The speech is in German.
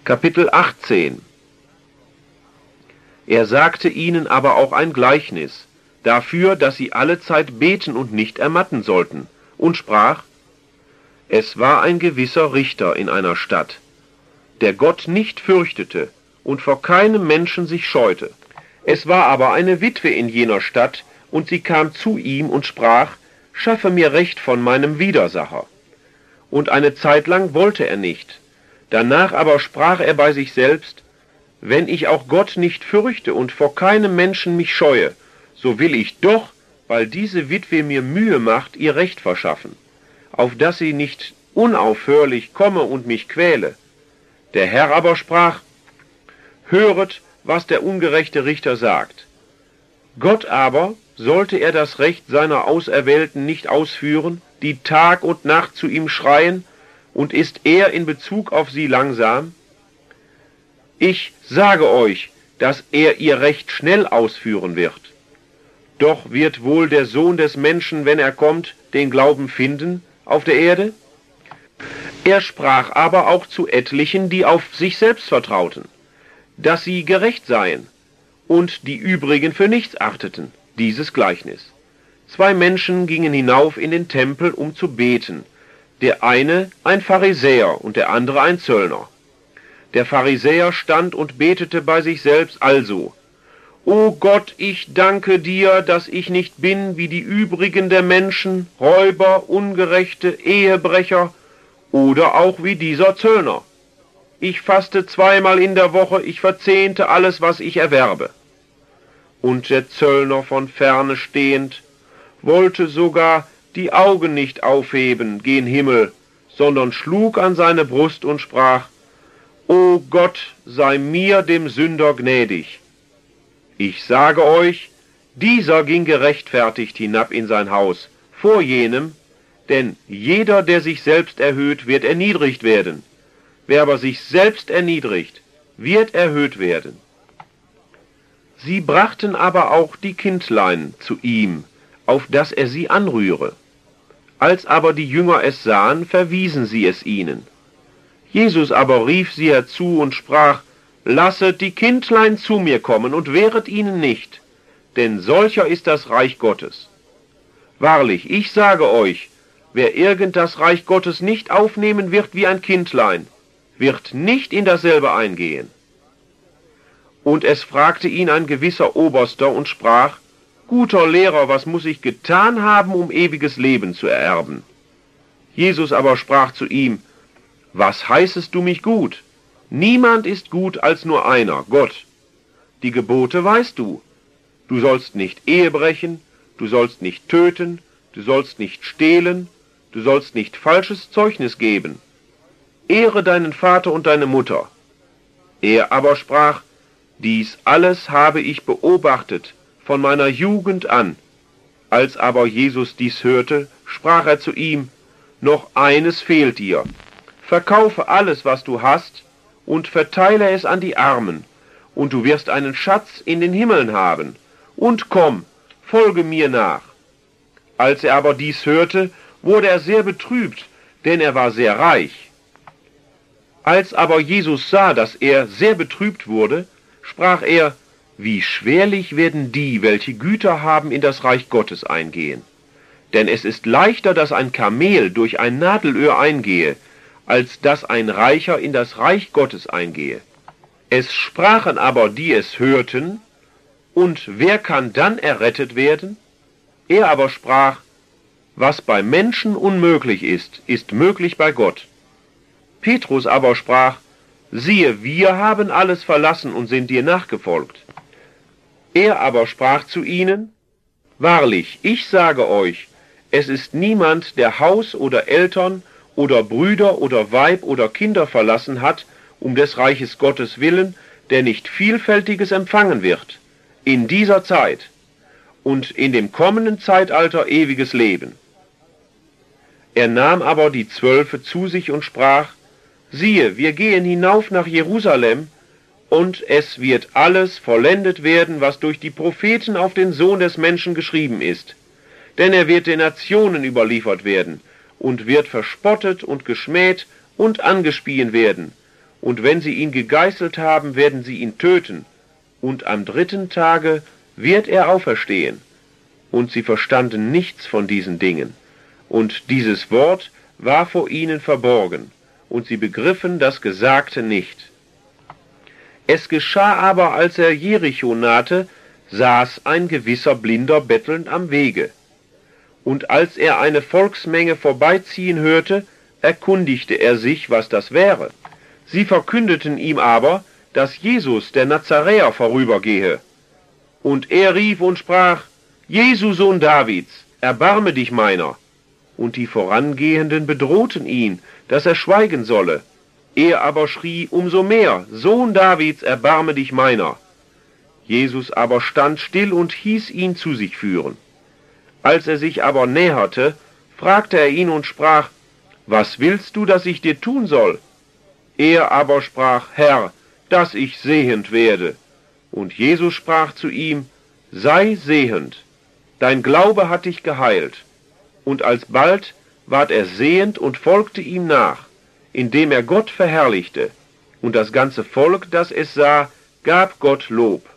Kapitel 18. Er sagte ihnen aber auch ein Gleichnis, dafür, dass sie allezeit beten und nicht ermatten sollten, und sprach: Es war ein gewisser Richter in einer Stadt, der Gott nicht fürchtete und vor keinem Menschen sich scheute. Es war aber eine Witwe in jener Stadt, und sie kam zu ihm und sprach: Schaffe mir Recht von meinem Widersacher. Und eine Zeit lang wollte er nicht. Danach aber sprach er bei sich selbst: Wenn ich auch Gott nicht fürchte und vor keinem Menschen mich scheue, so will ich doch, weil diese Witwe mir Mühe macht, ihr Recht verschaffen, auf dass sie nicht unaufhörlich komme und mich quäle. Der Herr aber sprach: Höret, was der ungerechte Richter sagt. Gott aber, sollte er das Recht seiner Auserwählten nicht ausführen, die Tag und Nacht zu ihm schreien, und ist er in Bezug auf sie langsam? Ich sage euch, dass er ihr Recht schnell ausführen wird. Doch wird wohl der Sohn des Menschen, wenn er kommt, den Glauben finden auf der Erde? Er sprach aber auch zu etlichen, die auf sich selbst vertrauten, dass sie gerecht seien, und die übrigen für nichts achteten, dieses Gleichnis. 2 Menschen gingen hinauf in den Tempel, um zu beten, der eine ein Pharisäer und der andere ein Zöllner. Der Pharisäer stand und betete bei sich selbst also: O Gott, ich danke dir, dass ich nicht bin wie die übrigen der Menschen, Räuber, Ungerechte, Ehebrecher oder auch wie dieser Zöllner. Ich faste 2-mal in der Woche, ich verzehnte alles, was ich erwerbe. Und der Zöllner von ferne stehend wollte sogar die Augen nicht aufheben gen Himmel, sondern schlug an seine Brust und sprach: O Gott, sei mir dem Sünder gnädig. Ich sage euch, dieser ging gerechtfertigt hinab in sein Haus, vor jenem, denn jeder, der sich selbst erhöht, wird erniedrigt werden. Wer aber sich selbst erniedrigt, wird erhöht werden. Sie brachten aber auch die Kindlein zu ihm, auf dass er sie anrühre. Als aber die Jünger es sahen, verwiesen sie es ihnen. Jesus aber rief sie herzu und sprach: Lasset die Kindlein zu mir kommen und wehret ihnen nicht, denn solcher ist das Reich Gottes. Wahrlich, ich sage euch, wer irgend das Reich Gottes nicht aufnehmen wird wie ein Kindlein, wird nicht in dasselbe eingehen. Und es fragte ihn ein gewisser Oberster und sprach: Guter Lehrer, was muss ich getan haben, um ewiges Leben zu ererben? Jesus aber sprach zu ihm: Was heißest du mich gut? Niemand ist gut als nur einer, Gott. Die Gebote weißt du. Du sollst nicht Ehe brechen, du sollst nicht töten, du sollst nicht stehlen, du sollst nicht falsches Zeugnis geben. Ehre deinen Vater und deine Mutter. Er aber sprach: Dies alles habe ich beobachtet von meiner Jugend an. Als aber Jesus dies hörte, sprach er zu ihm: Noch eines fehlt dir. Verkaufe alles, was du hast, und verteile es an die Armen, und du wirst einen Schatz in den Himmeln haben. Und komm, folge mir nach. Als er aber dies hörte, wurde er sehr betrübt, denn er war sehr reich. Als aber Jesus sah, dass er sehr betrübt wurde, sprach er: Wie schwerlich werden die, welche Güter haben, in das Reich Gottes eingehen. Denn es ist leichter, dass ein Kamel durch ein Nadelöhr eingehe, als dass ein Reicher in das Reich Gottes eingehe. Es sprachen aber, die es hörten: Und wer kann dann errettet werden? Er aber sprach: Was bei Menschen unmöglich ist, ist möglich bei Gott. Petrus aber sprach: Siehe, wir haben alles verlassen und sind dir nachgefolgt. Er aber sprach zu ihnen: Wahrlich, ich sage euch, es ist niemand, der Haus oder Eltern oder Brüder oder Weib oder Kinder verlassen hat, um des Reiches Gottes willen, der nicht Vielfältiges empfangen wird, in dieser Zeit und in dem kommenden Zeitalter ewiges Leben. Er nahm aber die 12 zu sich und sprach: Siehe, wir gehen hinauf nach Jerusalem, und es wird alles vollendet werden, was durch die Propheten auf den Sohn des Menschen geschrieben ist. Denn er wird den Nationen überliefert werden und wird verspottet und geschmäht und angespien werden. und wenn sie ihn gegeißelt haben, werden sie ihn töten, und am 3. Tage wird er auferstehen. Und sie verstanden nichts von diesen Dingen. Und dieses Wort war vor ihnen verborgen, und sie begriffen das Gesagte nicht. Es geschah aber, als er Jericho nahte, saß ein gewisser Blinder bettelnd am Wege. Und als er eine Volksmenge vorbeiziehen hörte, erkundigte er sich, was das wäre. Sie verkündeten ihm aber, dass Jesus, der Nazaräer, vorübergehe. Und er rief und sprach: Jesu, Sohn Davids, erbarme dich meiner. Und die Vorangehenden bedrohten ihn, dass er schweigen solle. Er aber schrie umso mehr: Sohn Davids, erbarme dich meiner. Jesus aber stand still und hieß ihn zu sich führen. Als er sich aber näherte, fragte er ihn und sprach: Was willst du, dass ich dir tun soll? Er aber sprach: Herr, dass ich sehend werde. Und Jesus sprach zu ihm: Sei sehend, dein Glaube hat dich geheilt. Und alsbald ward er sehend und folgte ihm nach, indem er Gott verherrlichte. Und das ganze Volk, das es sah, gab Gott Lob.